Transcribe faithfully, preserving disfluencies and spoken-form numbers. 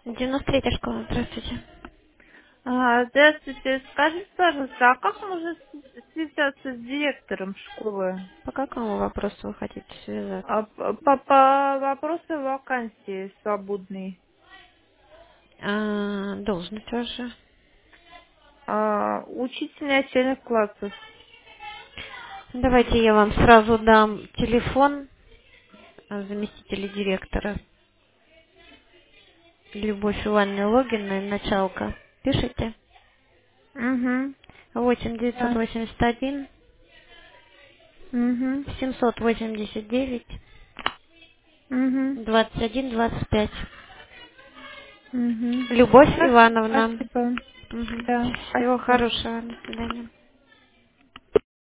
девяносто третья школа, здравствуйте. А, здравствуйте. Скажите, пожалуйста, а как можно с- связаться с директором школы? По какому вопросу вы хотите связаться? А, п- по, по вопросу вакансии свободной. А, должность ваша. А, учитель начальных классов. Давайте я вам сразу дам телефон а, заместителя директора. Любовь Ивановна Логина, началка. Пишите. Угу. восемь девятьсот Да. восемьдесят один Угу. семьсот восемьдесят девять Угу. двадцать один двадцать пять. Угу. Любовь Хорошо, Ивановна. спасибо. Мгм. Да, Всего спасибо. хорошего. До свидания.